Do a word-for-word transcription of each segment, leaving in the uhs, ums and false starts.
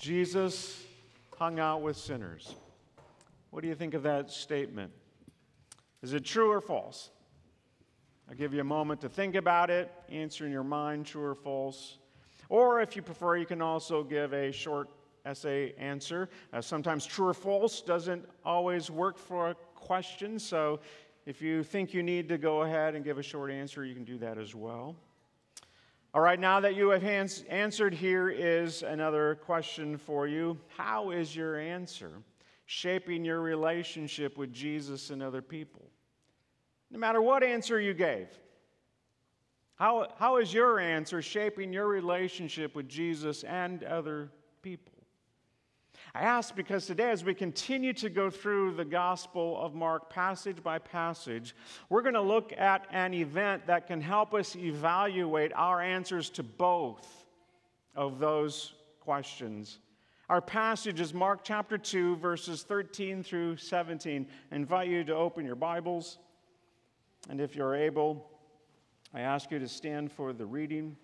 Jesus hung out with sinners. What do you think of that statement? Is it true or false? I'll give you a moment to think about it, answer in your mind, true or false. Or if you prefer, you can also give a short essay answer. Uh, sometimes true or false doesn't always work for a question, so if you think you need to go ahead and give a short answer, you can do that as well. All right, now that you have ans- answered, here is another question for you. How is your answer shaping your relationship with Jesus and other people? No matter what answer you gave, how, how is your answer shaping your relationship with Jesus and other people? I ask because today, as we continue to go through the Gospel of Mark passage by passage, we're going to look at an event that can help us evaluate our answers to both of those questions. Our passage is Mark chapter two, verses thirteen through seventeen. I invite you to open your Bibles, and if you're able, I ask you to stand for the reading.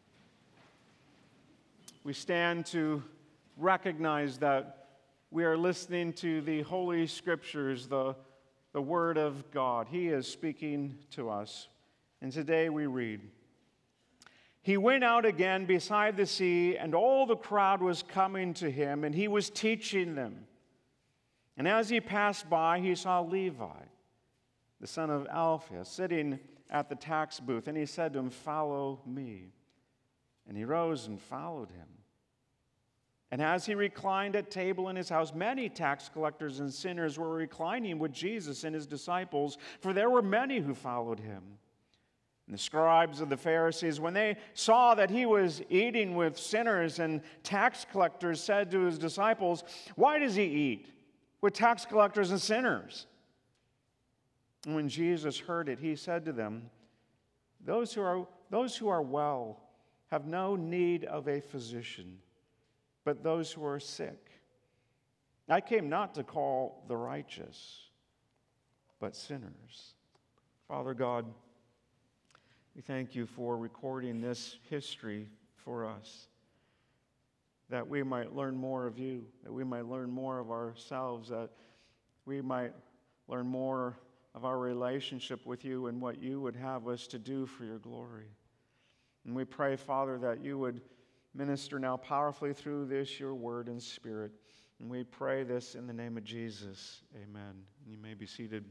We stand to recognize that we are listening to the Holy Scriptures, the, the Word of God. He is speaking to us. And today we read, "He went out again beside the sea, and all the crowd was coming to him, and he was teaching them. And as he passed by, he saw Levi, the son of Alphaeus, sitting at the tax booth, and he said to him, 'Follow me.' And he rose and followed him. And as he reclined at table in his house, many tax collectors and sinners were reclining with Jesus and his disciples, for there were many who followed him. And the scribes of the Pharisees, when they saw that he was eating with sinners and tax collectors, said to his disciples, 'Why does he eat with tax collectors and sinners?' And when Jesus heard it, he said to them, Those who are, those who are well have no need of a physician, but those who are sick. I came not to call the righteous, but sinners." Father God, we thank you for recording this history for us, that we might learn more of you, that we might learn more of ourselves, that we might learn more of our relationship with you and what you would have us to do for your glory. And we pray, Father, that you would minister now powerfully through this, your word and spirit. And we pray this in the name of Jesus. Amen. You may be seated.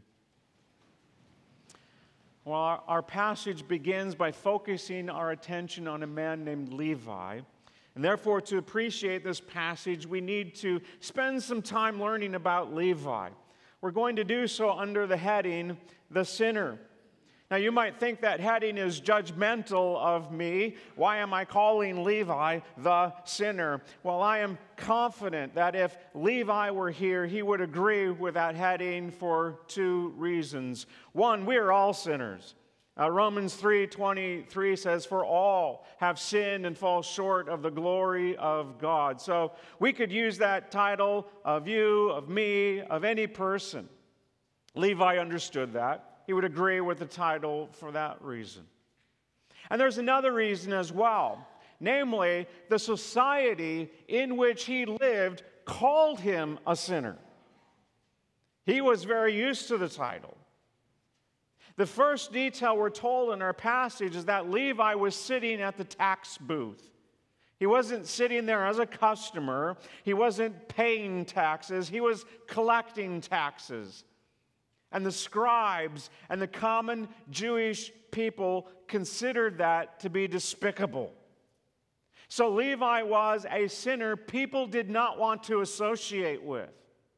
Well, our, our passage begins by focusing our attention on a man named Levi. And therefore, to appreciate this passage, we need to spend some time learning about Levi. We're going to do so under the heading, The Sinner. Now, you might think that heading is judgmental of me. Why am I calling Levi the sinner? Well, I am confident that if Levi were here, he would agree with that heading for two reasons. One, we are all sinners. Uh, Romans three twenty-three says, "For all have sinned and fall short of the glory of God." So we could use that title of you, of me, of any person. Levi understood that. He would agree with the title for that reason. And there's another reason as well. Namely, the society in which he lived called him a sinner. He was very used to the title. The first detail we're told in our passage is that Levi was sitting at the tax booth. He wasn't sitting there as a customer. He wasn't paying taxes. He was collecting taxes. And the scribes and the common Jewish people considered that to be despicable. So Levi was a sinner people did not want to associate with.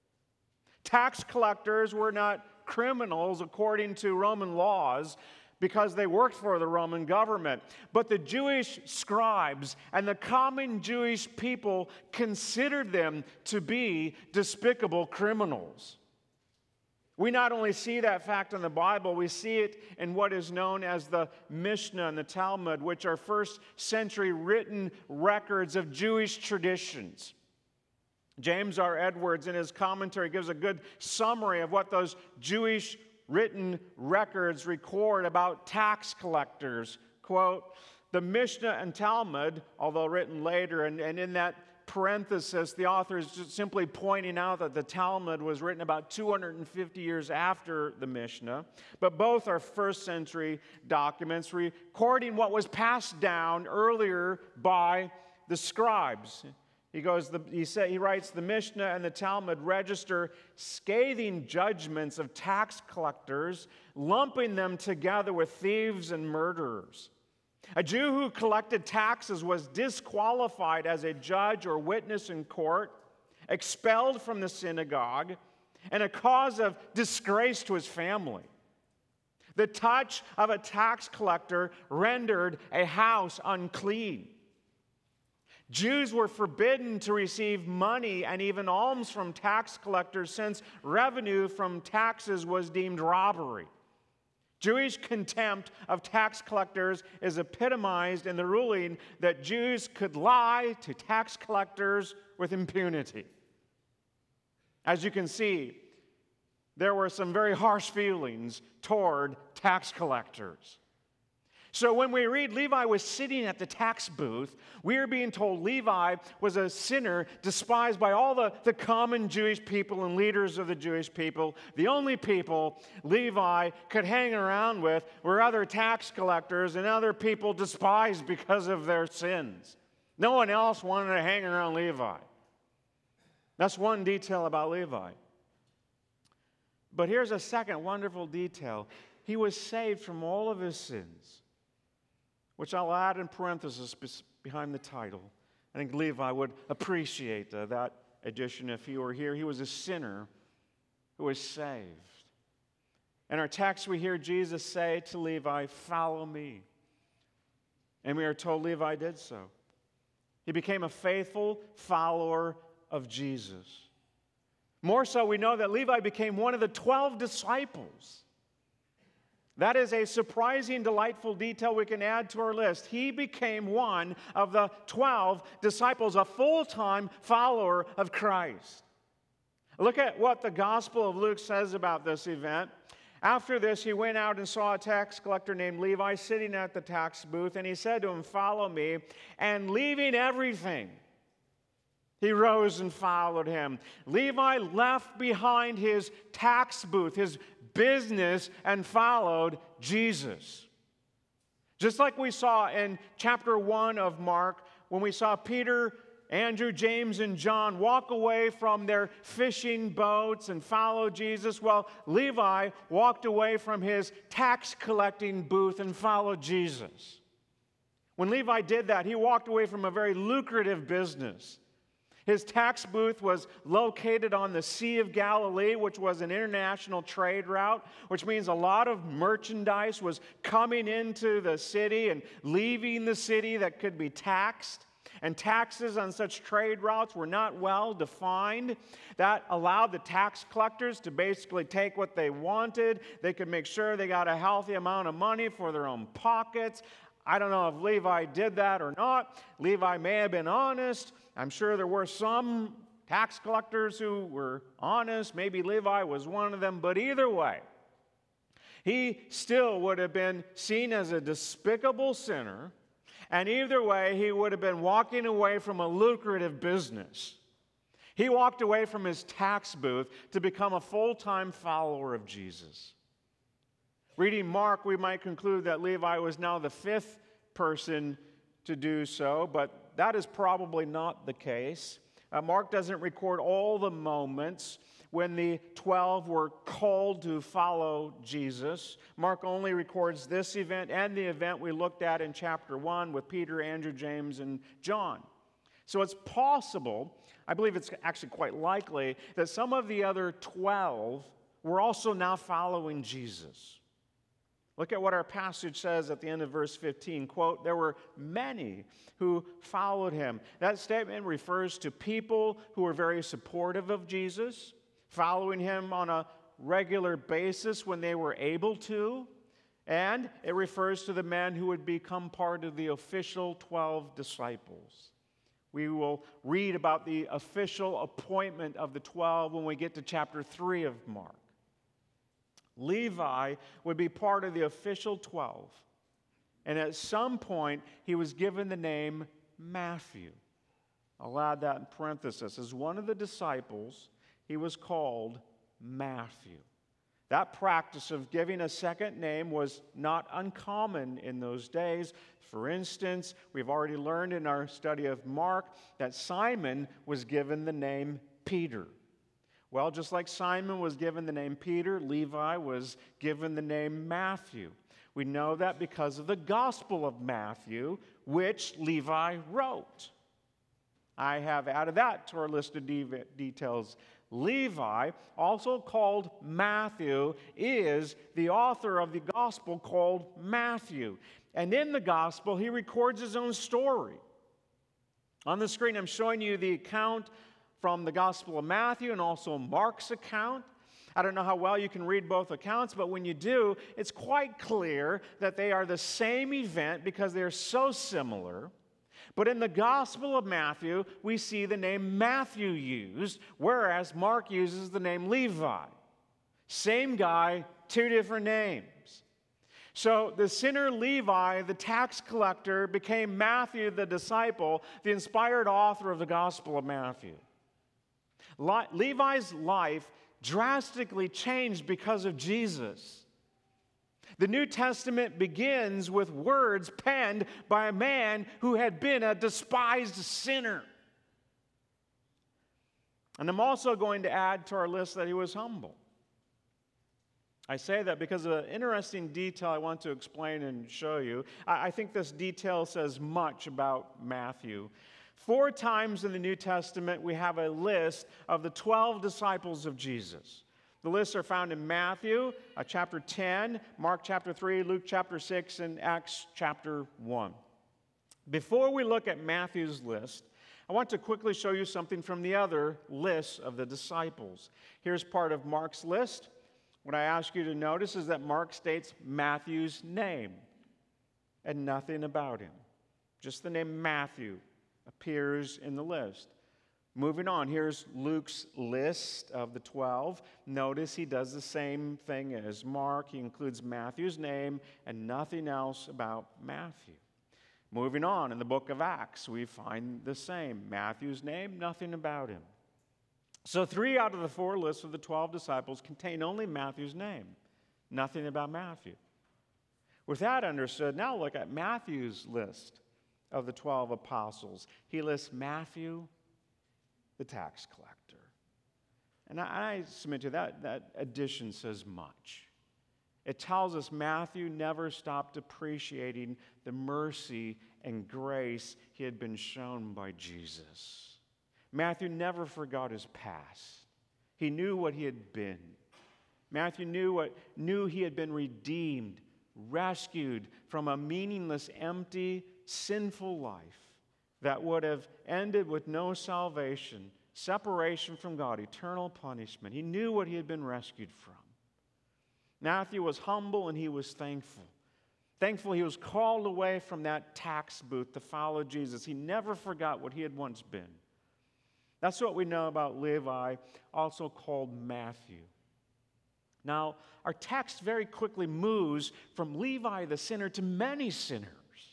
Tax collectors were not criminals according to Roman laws because they worked for the Roman government. But the Jewish scribes and the common Jewish people considered them to be despicable criminals. We not only see that fact in the Bible, we see it in what is known as the Mishnah and the Talmud, which are first century written records of Jewish traditions. James R. Edwards, in his commentary, gives a good summary of what those Jewish written records record about tax collectors. Quote, "The Mishnah and Talmud, although written later, and, and in that parenthesis, the author is just simply pointing out that the Talmud was written about two hundred fifty years after the Mishnah, but both are first century documents recording what was passed down earlier by the scribes. He goes, the, he, say, he writes, the Mishnah and the Talmud register scathing judgments of tax collectors, lumping them together with thieves and murderers. A Jew who collected taxes was disqualified as a judge or witness in court, expelled from the synagogue, and a cause of disgrace to his family. The touch of a tax collector rendered a house unclean. Jews were forbidden to receive money and even alms from tax collectors since revenue from taxes was deemed robbery. Jewish contempt of tax collectors is epitomized in the ruling that Jews could lie to tax collectors with impunity. As you can see, there were some very harsh feelings toward tax collectors. So when we read Levi was sitting at the tax booth, we are being told Levi was a sinner despised by all the, the common Jewish people and leaders of the Jewish people. The only people Levi could hang around with were other tax collectors and other people despised because of their sins. No one else wanted to hang around Levi. That's one detail about Levi. But here's a second wonderful detail. He was saved from all of his sins, which I'll add in parentheses behind the title. I think Levi would appreciate uh, that addition if he were here. He was a sinner who was saved. In our text, we hear Jesus say to Levi, "Follow me." And we are told Levi did so. He became a faithful follower of Jesus. More so, we know that Levi became one of the twelve disciples. That is a surprising, delightful detail we can add to our list. He became one of the twelve disciples, a full-time follower of Christ. Look at what the Gospel of Luke says about this event. After this, he went out and saw a tax collector named Levi sitting at the tax booth, and he said to him, "Follow me." And leaving everything, he rose and followed him. Levi left behind his tax booth, his business, and followed Jesus. Just like we saw in chapter one of Mark, when we saw Peter, Andrew, James, and John walk away from their fishing boats and follow Jesus, well, Levi walked away from his tax collecting booth and followed Jesus. When Levi did that, he walked away from a very lucrative business. His tax booth was located on the Sea of Galilee, which was an international trade route, which means a lot of merchandise was coming into the city and leaving the city that could be taxed. And taxes on such trade routes were not well defined. That allowed the tax collectors to basically take what they wanted. They could make sure they got a healthy amount of money for their own pockets. I don't know if Levi did that or not. Levi may have been honest. I'm sure there were some tax collectors who were honest. Maybe Levi was one of them. But either way, he still would have been seen as a despicable sinner. And either way, he would have been walking away from a lucrative business. He walked away from his tax booth to become a full-time follower of Jesus. Reading Mark, we might conclude that Levi was now the fifth person to do so, but that is probably not the case. Uh, Mark doesn't record all the moments when the twelve were called to follow Jesus. Mark only records this event and the event we looked at in chapter one with Peter, Andrew, James, and John. So it's possible, I believe it's actually quite likely, that some of the other twelve were also now following Jesus. Look at what our passage says at the end of verse fifteen. Quote, "There were many who followed him." That statement refers to people who were very supportive of Jesus, following him on a regular basis when they were able to. And it refers to the men who would become part of the official twelve disciples. We will read about the official appointment of the twelve when we get to chapter three of Mark. Levi would be part of the official twelve. And at some point, he was given the name Matthew. I'll add that in parenthesis. As one of the disciples, he was called Matthew. That practice of giving a second name was not uncommon in those days. For instance, we've already learned in our study of Mark that Simon was given the name Peter. Well, just like Simon was given the name Peter, Levi was given the name Matthew. We know that because of the Gospel of Matthew, which Levi wrote. I have added that to our list of de- details. Levi, also called Matthew, is the author of the gospel called Matthew. And in the gospel, he records his own story. On the screen, I'm showing you the account from the Gospel of Matthew and also Mark's account. I don't know how well you can read both accounts, but when you do, it's quite clear that they are the same event because they're so similar. But in the Gospel of Matthew, we see the name Matthew used, whereas Mark uses the name Levi. Same guy, two different names. So the sinner Levi, the tax collector, became Matthew the disciple, the inspired author of the Gospel of Matthew. Le- Levi's life drastically changed because of Jesus. The New Testament begins with words penned by a man who had been a despised sinner. And I'm also going to add to our list that he was humble. I say that because of an interesting detail I want to explain and show you. I think this detail says much about Matthew. Four times in the New Testament, we have a list of the twelve disciples of Jesus. The lists are found in Matthew uh, chapter ten, Mark chapter three, Luke chapter six, and Acts chapter one. Before we look at Matthew's list, I want to quickly show you something from the other lists of the disciples. Here's part of Mark's list. What I ask you to notice is that Mark states Matthew's name and nothing about him. Just the name Matthew appears in the list. Moving on, here's Luke's list of the twelve. Notice he does the same thing as Mark. He includes Matthew's name and nothing else about Matthew. Moving on, in the book of Acts, we find the same. Matthew's name, nothing about him. So three out of the four lists of the twelve disciples contain only Matthew's name, nothing about Matthew. With that understood, now look at Matthew's list of the twelve apostles. He lists Matthew, the tax collector. And I, I submit to you that that addition says much. It tells us Matthew never stopped appreciating the mercy and grace he had been shown by Jesus. Matthew never forgot his past. He knew what he had been. Matthew knew what knew he had been redeemed, rescued from a meaningless, empty, sinful life that would have ended with no salvation, separation from God, eternal punishment. He knew what he had been rescued from. Matthew was humble and he was thankful. Thankful he was called away from that tax booth to follow Jesus. He never forgot what he had once been. That's what we know about Levi, also called Matthew. Now, our text very quickly moves from Levi the sinner to many sinners.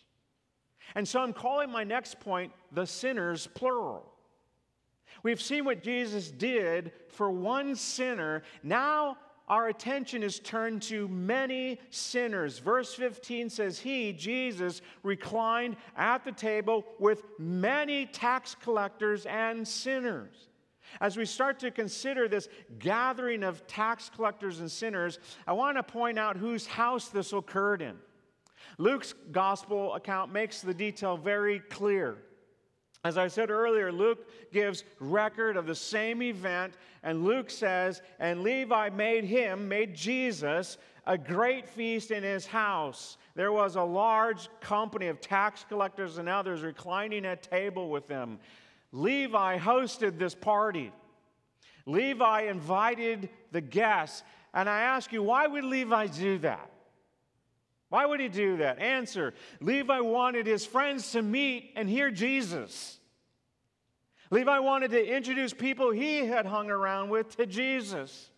And so I'm calling my next point the sinners, plural. We've seen what Jesus did for one sinner. Now our attention is turned to many sinners. Verse fifteen says, He, Jesus, reclined at the table with many tax collectors and sinners. As we start to consider this gathering of tax collectors and sinners, I want to point out whose house this occurred in. Luke's gospel account makes the detail very clear. As I said earlier, Luke gives record of the same event, and Luke says, and Levi made him, made Jesus, a great feast in his house. There was a large company of tax collectors and others reclining at table with them. Levi hosted this party. Levi invited the guests. And I ask you, why would Levi do that? Why would he do that? Answer, Levi wanted his friends to meet and hear Jesus. Levi wanted to introduce people he had hung around with to Jesus.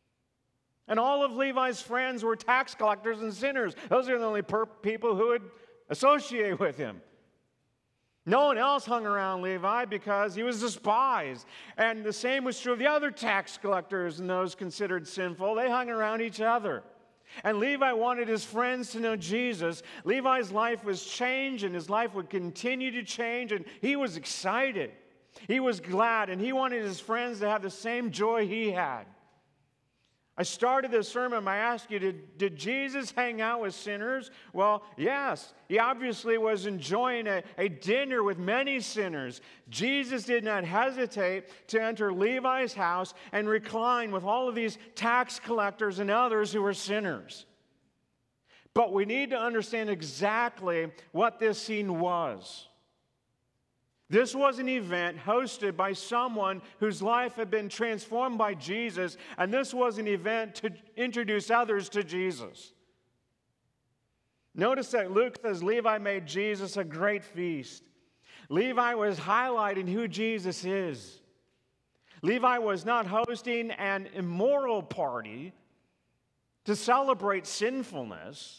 And all of Levi's friends were tax collectors and sinners. Those are the only per- people who would associate with him. No one else hung around Levi because he was despised. And the same was true of the other tax collectors and those considered sinful. They hung around each other. And Levi wanted his friends to know Jesus. Levi's life was changed, and his life would continue to change, and he was excited. He was glad, and he wanted his friends to have the same joy he had. I started this sermon by asking you, did, did Jesus hang out with sinners? Well, yes. He obviously was enjoying a, a dinner with many sinners. Jesus did not hesitate to enter Levi's house and recline with all of these tax collectors and others who were sinners. But we need to understand exactly what this scene was. This was an event hosted by someone whose life had been transformed by Jesus, and this was an event to introduce others to Jesus. Notice that Luke says Levi made Jesus a great feast. Levi was highlighting who Jesus is. Levi was not hosting an immoral party to celebrate sinfulness.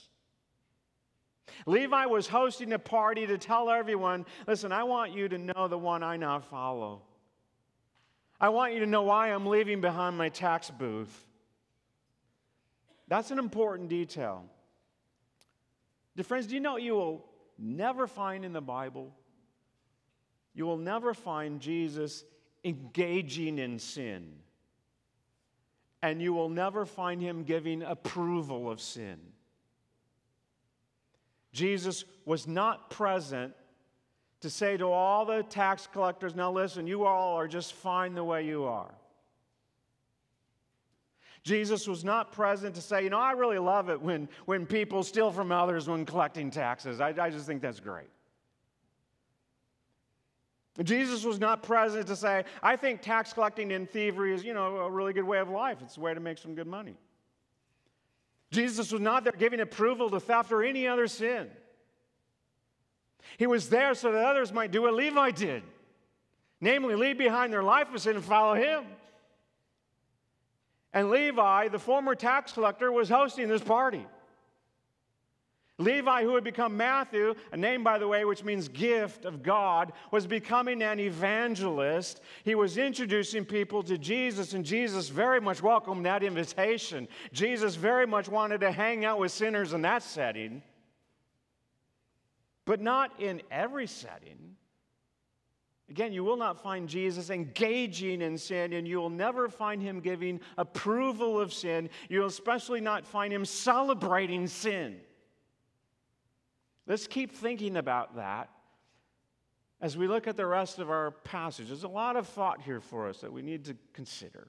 Levi was hosting a party to tell everyone, listen, I want you to know the one I now follow. I want you to know why I'm leaving behind my tax booth. That's an important detail. Dear friends, do you know what you will never find in the Bible? You will never find Jesus engaging in sin. And you will never find him giving approval of sin. Jesus was not present to say to all the tax collectors, now listen, you all are just fine the way you are. Jesus was not present to say, you know, I really love it when, when people steal from others when collecting taxes. I, I just think that's great. Jesus was not present to say, I think tax collecting and thievery is, you know, a really good way of life. It's a way to make some good money. Jesus was not there giving approval to theft or any other sin. He was there so that others might do what Levi did, namely leave behind their life of sin and follow him. And Levi, the former tax collector, was hosting this party. Levi, who had become Matthew, a name, by the way, which means gift of God, was becoming an evangelist. He was introducing people to Jesus, and Jesus very much welcomed that invitation. Jesus very much wanted to hang out with sinners in that setting, but not in every setting. Again, you will not find Jesus engaging in sin, and you will never find him giving approval of sin. You'll especially not find him celebrating sin. Let's keep thinking about that as we look at the rest of our passage. There's a lot of thought here for us that we need to consider.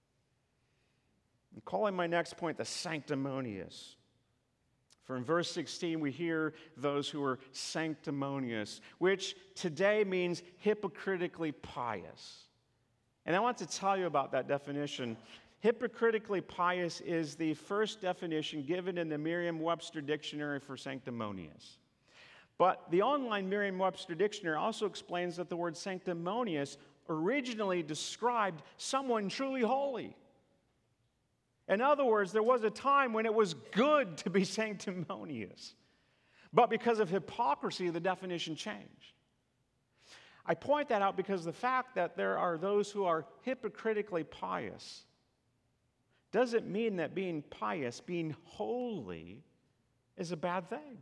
I'm calling my next point the sanctimonious. For in verse sixteen, we hear those who are sanctimonious, which today means hypocritically pious. And I want to tell you about that definition. Hypocritically pious is the first definition given in the Merriam-Webster Dictionary for sanctimonious. But the online Merriam-Webster Dictionary also explains that the word sanctimonious originally described someone truly holy. In other words, there was a time when it was good to be sanctimonious. But because of hypocrisy, the definition changed. I point that out because the fact that there are those who are hypocritically pious doesn't mean that being pious, being holy, is a bad thing.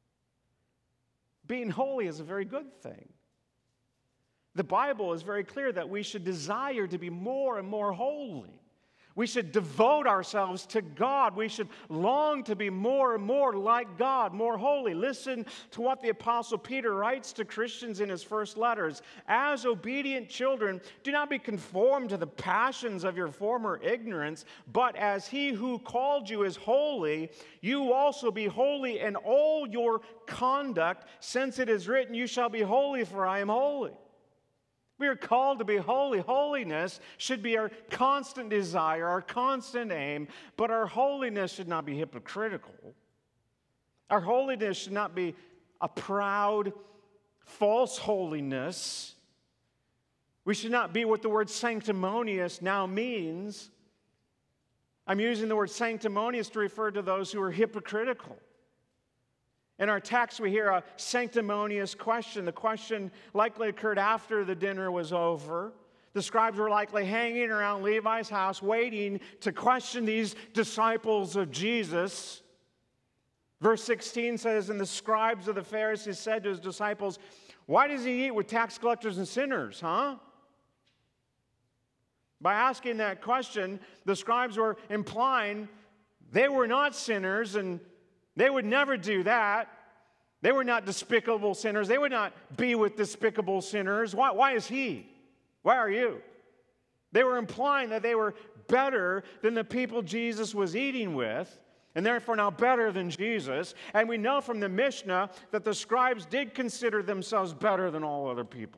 Being holy is a very good thing. The Bible is very clear that we should desire to be more and more holy. We should devote ourselves to God. We should long to be more and more like God, more holy. Listen to what the Apostle Peter writes to Christians in his first letters. As obedient children, do not be conformed to the passions of your former ignorance, but as he who called you is holy, you also be holy in all your conduct, since it is written, you shall be holy, for I am holy. We are called to be holy. Holiness should be our constant desire, our constant aim, but our holiness should not be hypocritical. Our holiness should not be a proud, false holiness. We should not be what the word sanctimonious now means. I'm using the word sanctimonious to refer to those who are hypocritical. In our text, we hear a sanctimonious question. The question likely occurred after the dinner was over. The scribes were likely hanging around Levi's house, waiting to question these disciples of Jesus. Verse sixteen says, "And the scribes of the Pharisees said to his disciples, 'Why does he eat with tax collectors and sinners, huh?'" By asking that question, the scribes were implying they were not sinners and they would never do that. They were not despicable sinners. They would not be with despicable sinners. Why, why is he? Why are you? They were implying that they were better than the people Jesus was eating with, and therefore now better than Jesus. And we know from the Mishnah that the scribes did consider themselves better than all other people.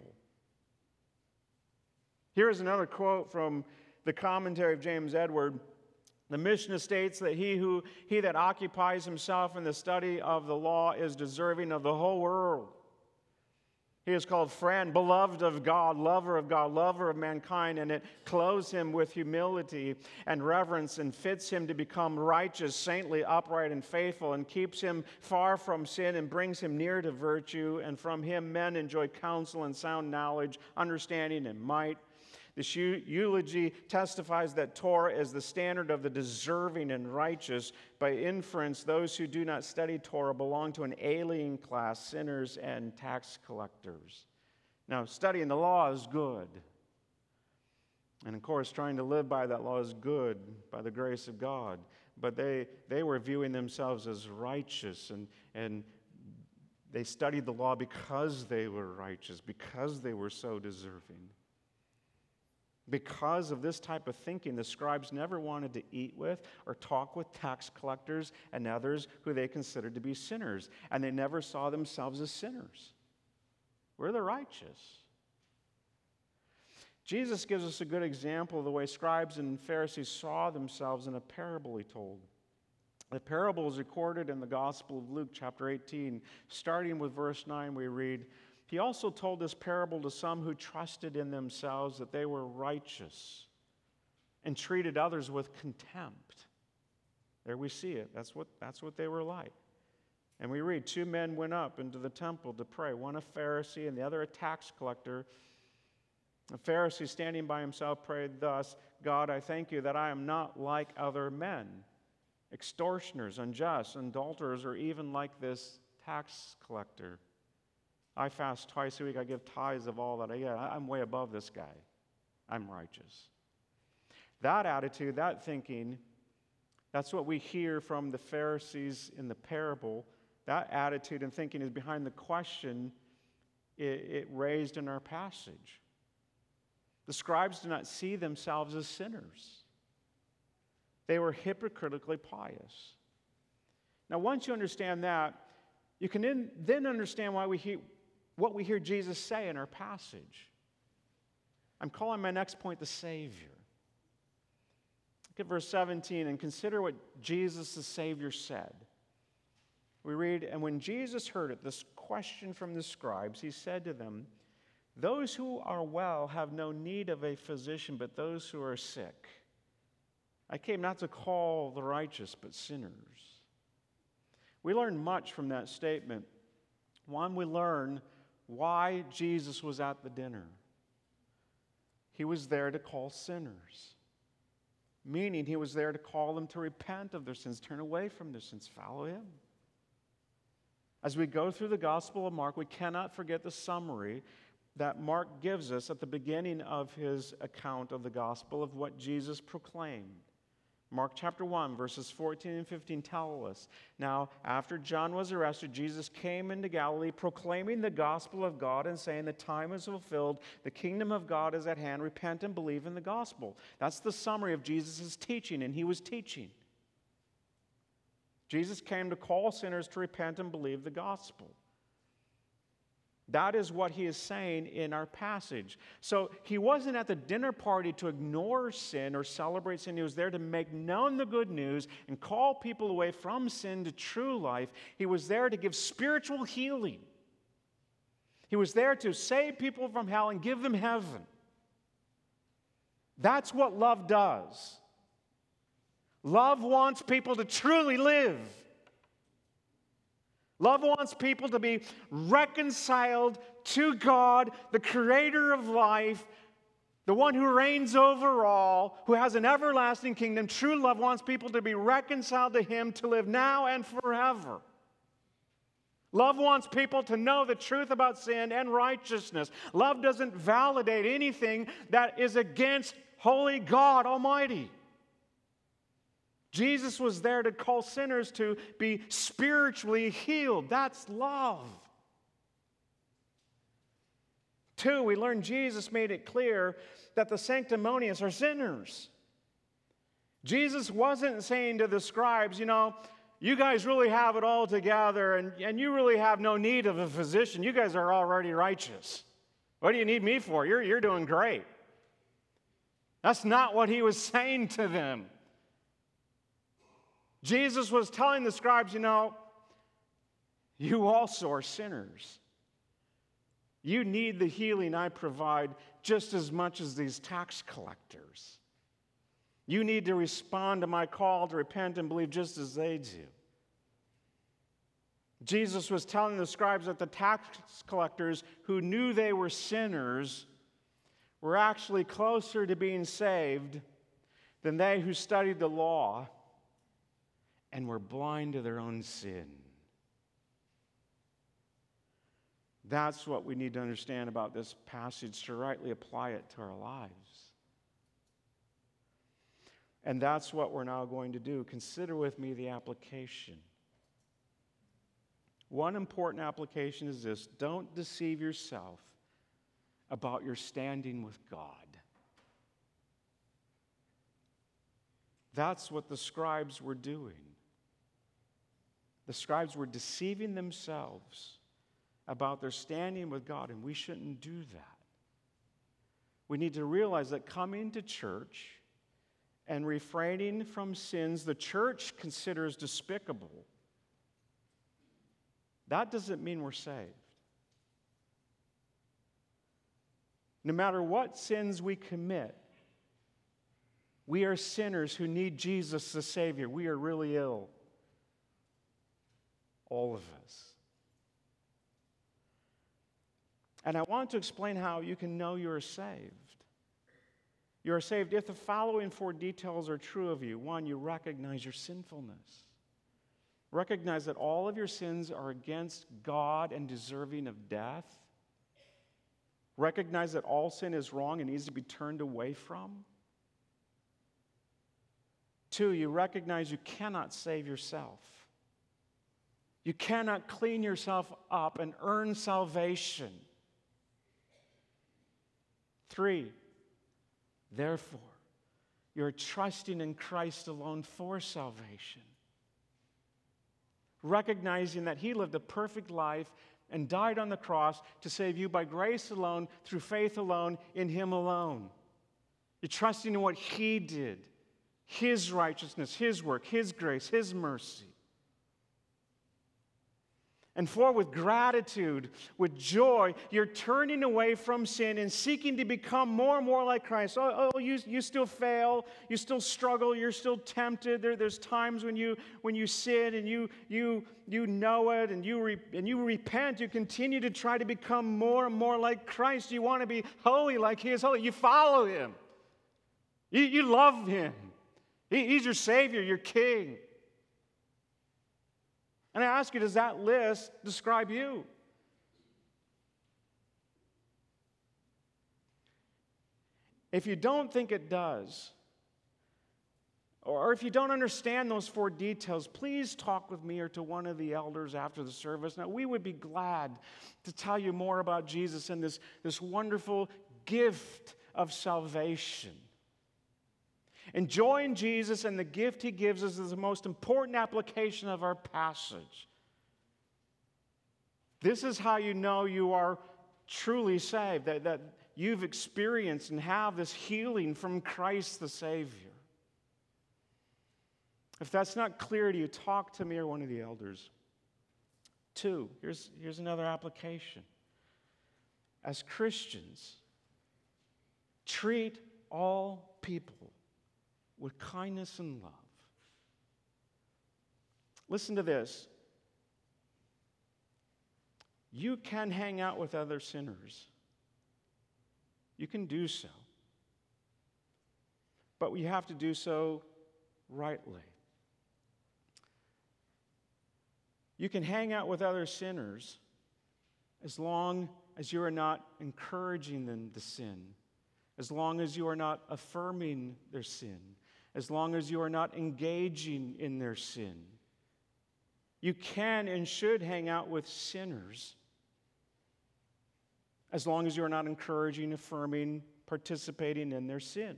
Here is another quote from the commentary of James Edward. The Mishnah states that he who he that occupies himself in the study of the law is deserving of the whole world. He is called friend, beloved of God, lover of God, lover of mankind, and it clothes him with humility and reverence and fits him to become righteous, saintly, upright, and faithful, and keeps him far from sin and brings him near to virtue. And from him men enjoy counsel and sound knowledge, understanding and might. This eulogy testifies that Torah is the standard of the deserving and righteous. By inference, those who do not study Torah belong to an alien class, sinners and tax collectors. Now, studying the law is good. And of course, trying to live by that law is good by the grace of God. But they, they were viewing themselves as righteous, and, and they studied the law because they were righteous, because they were so deserving. Because of this type of thinking, the scribes never wanted to eat with or talk with tax collectors and others who they considered to be sinners. And they never saw themselves as sinners. We're the righteous. Jesus gives us a good example of the way scribes and Pharisees saw themselves in a parable he told. The parable is recorded in the Gospel of Luke, chapter eighteen. Starting with verse nine, we read, "He also told this parable to some who trusted in themselves that they were righteous and treated others with contempt." There we see it. That's what, that's what they were like. And we read, "Two men went up into the temple to pray, one a Pharisee and the other a tax collector. The Pharisee, standing by himself, prayed thus, 'God, I thank you that I am not like other men, extortioners, unjust, adulterers, or even like this tax collector. I fast twice a week. I give tithes of all that I get. I'm way above this guy. I'm righteous.'" That attitude, that thinking, that's what we hear from the Pharisees in the parable. That attitude and thinking is behind the question it, it raised in our passage. The scribes did not see themselves as sinners. They were hypocritically pious. Now, once you understand that, you can then, then understand why we hear what we hear Jesus say in our passage. I'm calling my next point the Savior. Look at verse seventeen and consider what Jesus the Savior said. We read, "And when Jesus heard it," this question from the scribes, he said to them, "Those who are well have no need of a physician, but those who are sick. I came not to call the righteous, but sinners." We learn much from that statement. One, we learn why Jesus was at the dinner. He was there to call sinners, meaning he was there to call them to repent of their sins, turn away from their sins, follow him. As we go through the Gospel of Mark, we cannot forget the summary that Mark gives us at the beginning of his account of the Gospel of what Jesus proclaimed. Mark chapter one, verses fourteen and fifteen tell us, "Now, after John was arrested, Jesus came into Galilee proclaiming the gospel of God and saying, 'The time is fulfilled, the kingdom of God is at hand, repent and believe in the gospel.'" That's the summary of Jesus' teaching, and he was teaching. Jesus came to call sinners to repent and believe the gospel. That is what he is saying in our passage. So he wasn't at the dinner party to ignore sin or celebrate sin. He was there to make known the good news and call people away from sin to true life. He was there to give spiritual healing. He was there to save people from hell and give them heaven. That's what love does. Love wants people to truly live. Love wants people to be reconciled to God, the creator of life, the one who reigns over all, who has an everlasting kingdom. True love wants people to be reconciled to Him, to live now and forever. Love wants people to know the truth about sin and righteousness. Love doesn't validate anything that is against holy God Almighty. Jesus was there to call sinners to be spiritually healed. That's love. Two, we learn Jesus made it clear that the sanctimonious are sinners. Jesus wasn't saying to the scribes, you know, you guys really have it all together and, and you really have no need of a physician. You guys are already righteous. What do you need me for? You're, you're doing great. That's not what he was saying to them. Jesus was telling the scribes, you know, you also are sinners. You need the healing I provide just as much as these tax collectors. You need to respond to my call to repent and believe just as they do. Jesus was telling the scribes that the tax collectors who knew they were sinners were actually closer to being saved than they who studied the law and were blind to their own sin. That's what we need to understand about this passage to rightly apply it to our lives. And that's what we're now going to do. Consider with me the application. One important application is this: don't deceive yourself about your standing with God. That's what the scribes were doing. The scribes were deceiving themselves about their standing with God, and we shouldn't do that. We need to realize that coming to church and refraining from sins the church considers despicable, that doesn't mean we're saved. No matter what sins we commit, we are sinners who need Jesus the Savior. We are really ill. All of us. And I want to explain how you can know you are saved. You are saved if the following four details are true of you. One, you recognize your sinfulness. Recognize that all of your sins are against God and deserving of death. Recognize that all sin is wrong and needs to be turned away from. Two, you recognize you cannot save yourself. You cannot clean yourself up and earn salvation. Three, therefore, you're trusting in Christ alone for salvation. Recognizing that He lived a perfect life and died on the cross to save you by grace alone, through faith alone, in Him alone. You're trusting in what He did, His righteousness, His work, His grace, His mercy. And four, with gratitude, with joy, you're turning away from sin and seeking to become more and more like Christ. Oh, oh you, you still fail, you still struggle, you're still tempted. There, there's times when you when you sin and you you you know it and you re, and you repent. You continue to try to become more and more like Christ. You want to be holy like He is holy. You follow Him. You, you love Him. He, he's your Savior, your King. And I ask you, does that list describe you? If you don't think it does, or if you don't understand those four details, please talk with me or to one of the elders after the service. Now, we would be glad to tell you more about Jesus and this, this wonderful gift of salvation. Enjoying Jesus and the gift He gives us is the most important application of our passage. This is how you know you are truly saved, that, that you've experienced and have this healing from Christ the Savior. If that's not clear to you, talk to me or one of the elders. Two, here's, here's another application. As Christians, treat all people with kindness and love. Listen to this. You can hang out with other sinners. You can do so. But we have to do so rightly. You can hang out with other sinners as long as you are not encouraging them to sin, as long as you are not affirming their sin, as long as you are not engaging in their sin. You can and should hang out with sinners as long as you are not encouraging, affirming, participating in their sin.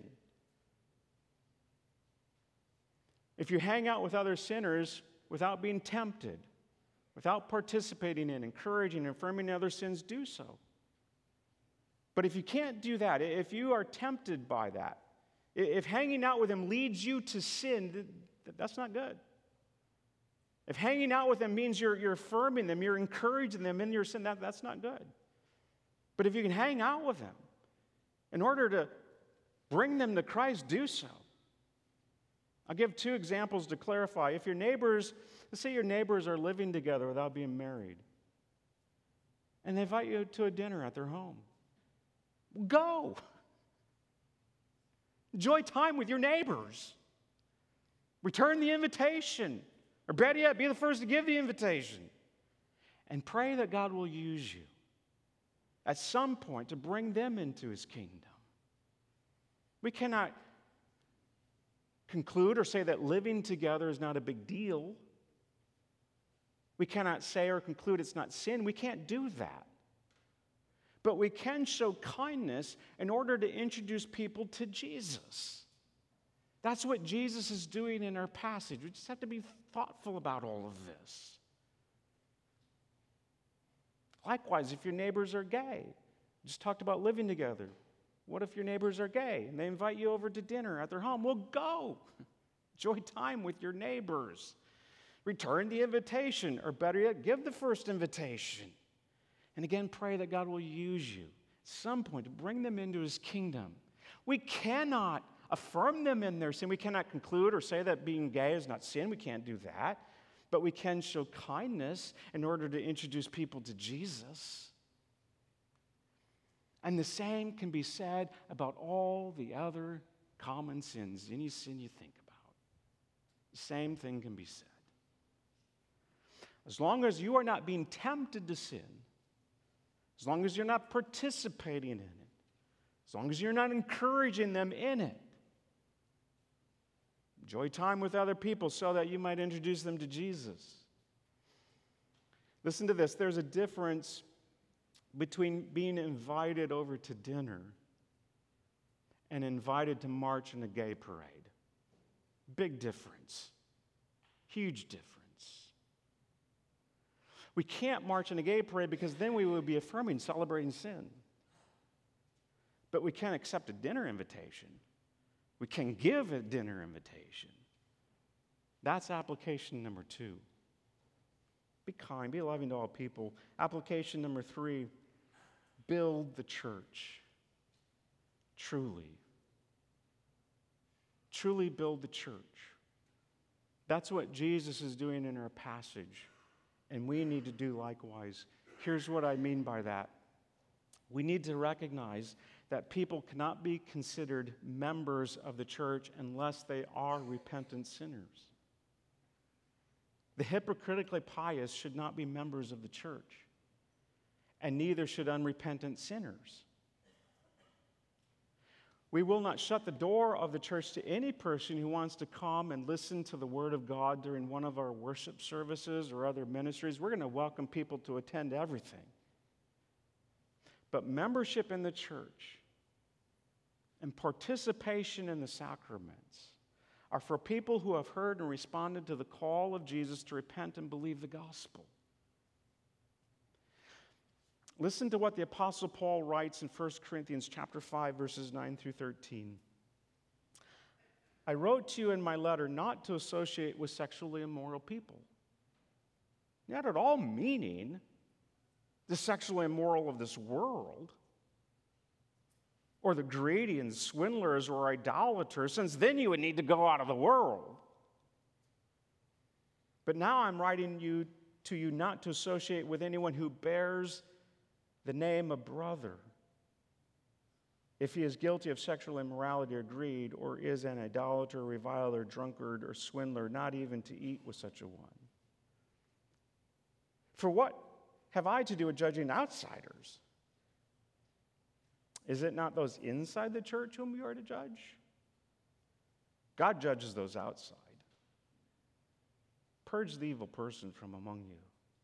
If you hang out with other sinners without being tempted, without participating in, encouraging, and affirming other sins, do so. But if you can't do that, if you are tempted by that, if hanging out with them leads you to sin, that's not good. If hanging out with them means you're, you're affirming them, you're encouraging them in your sin, that, that's not good. But if you can hang out with them in order to bring them to Christ, do so. I'll give two examples to clarify. If your neighbors, let's say your neighbors are living together without being married, and they invite you to a dinner at their home, go. Enjoy time with your neighbors. Return the invitation. Or better yet, be the first to give the invitation. And pray that God will use you at some point to bring them into His kingdom. We cannot conclude or say that living together is not a big deal. We cannot say or conclude it's not sin. We can't do that. But we can show kindness in order to introduce people to Jesus. That's what Jesus is doing in our passage. We just have to be thoughtful about all of this. Likewise, if your neighbors are gay, we just talked about living together. What if your neighbors are gay and they invite you over to dinner at their home? Well, go. Enjoy time with your neighbors. Return the invitation, or better yet, give the first invitation. And again, pray that God will use you at some point to bring them into His kingdom. We cannot affirm them in their sin. We cannot conclude or say that being gay is not sin. We can't do that. But we can show kindness in order to introduce people to Jesus. And the same can be said about all the other common sins, any sin you think about. The same thing can be said. As long as you are not being tempted to sin, as long as you're not participating in it, as long as you're not encouraging them in it, enjoy time with other people so that you might introduce them to Jesus. Listen to this. There's a difference between being invited over to dinner and invited to march in a gay parade. Big difference. Huge difference. We can't march in a gay parade because then we would be affirming, celebrating sin. But we can accept a dinner invitation. We can give a dinner invitation. That's application number two. Be kind, be loving to all people. Application number three, build the church. Truly. Truly build the church. That's what Jesus is doing in our passage, and we need to do likewise. Here's what I mean by that. We need to recognize that people cannot be considered members of the church unless they are repentant sinners. The hypocritically pious should not be members of the church, and neither should unrepentant sinners. We will not shut the door of the church to any person who wants to come and listen to the Word of God during one of our worship services or other ministries. We're going to welcome people to attend everything. But membership in the church and participation in the sacraments are for people who have heard and responded to the call of Jesus to repent and believe the gospel. Listen to what the Apostle Paul writes in First Corinthians chapter five, verses nine through thirteen. I wrote to you in my letter not to associate with sexually immoral people. Not at all meaning the sexually immoral of this world, or the greedy and swindlers or idolaters, since then you would need to go out of the world. But now I'm writing you to you not to associate with anyone who bears the name of brother, if he is guilty of sexual immorality or greed, or is an idolater, reviler, drunkard, or swindler, not even to eat with such a one. For what have I to do with judging outsiders? Is it not those inside the church whom you are to judge? God judges those outside. Purge the evil person from among you.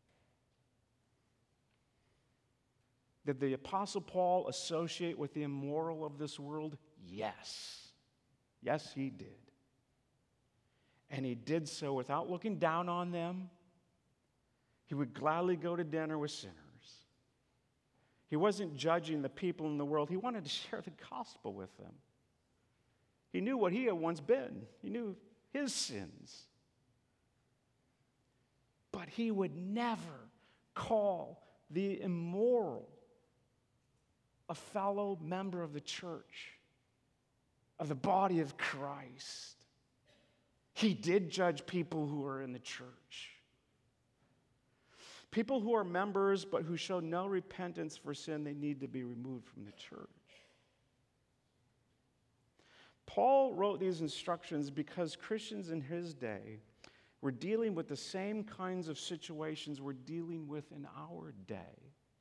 Did the Apostle Paul associate with the immoral of this world? Yes. Yes, he did. And he did so without looking down on them. He would gladly go to dinner with sinners. He wasn't judging the people in the world. He wanted to share the gospel with them. He knew what he had once been. He knew his sins. But he would never call the immoral a fellow member of the church, of the body of Christ. He did judge people who are in the church. People who are members but who show no repentance for sin, they need to be removed from the church. Paul wrote these instructions because Christians in his day were dealing with the same kinds of situations we're dealing with in our day.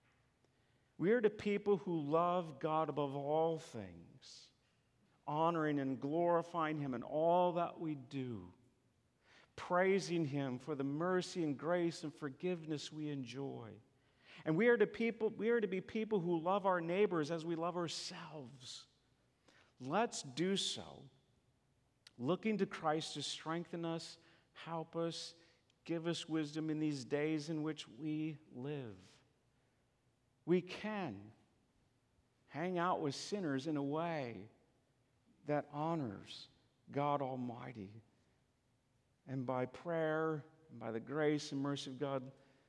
We are the people who love God above all things, honoring and glorifying Him in all that we do, praising Him for the mercy and grace and forgiveness we enjoy. And we are to people, we are to be people who love our neighbors as we love ourselves. Let's do so, looking to Christ to strengthen us, help us, give us wisdom in these days in which we live. We can hang out with sinners in a way that honors God Almighty. And by prayer, and by the grace and mercy of God,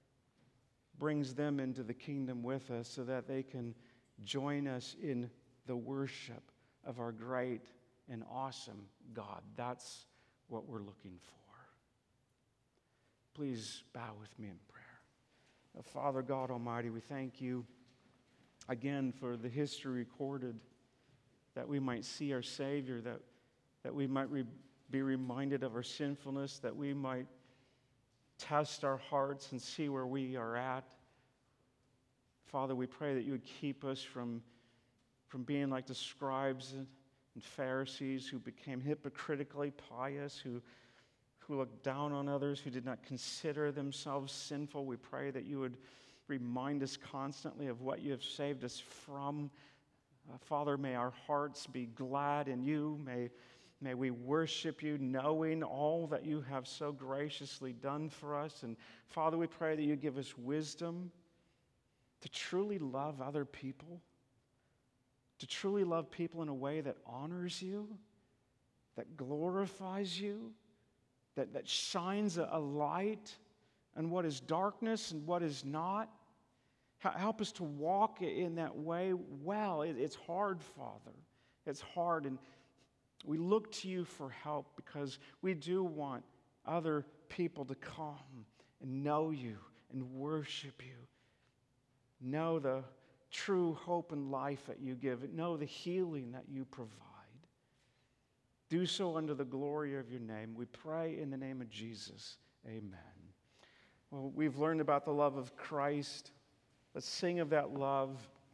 brings them into the kingdom with us so that they can join us in the worship of our great and awesome God. That's what we're looking for. Please bow with me in prayer. Father God Almighty, we thank you again for the history recorded, that we might see our Savior, that, that we might re- be reminded of our sinfulness, that we might test our hearts and see where we are at. Father, we pray that you would keep us from, from being like the scribes and, and Pharisees who became hypocritically pious, who who looked down on others, who did not consider themselves sinful. We pray that you would remind us constantly of what you have saved us from. Uh, Father, may our hearts be glad in you. May, may we worship you, knowing all that you have so graciously done for us. And Father, we pray that you give us wisdom to truly love other people, to truly love people in a way that honors you, that glorifies you, That, that shines a, a light on what is darkness and what is not. Help us to walk in that way well. It, it's hard, Father. It's hard, and we look to you for help because we do want other people to come and know you and worship you. Know the true hope and life that you give. Know the healing that you provide. Do so under the glory of your name. We pray in the name of Jesus. Amen. Well, we've learned about the love of Christ. Let's sing of that love.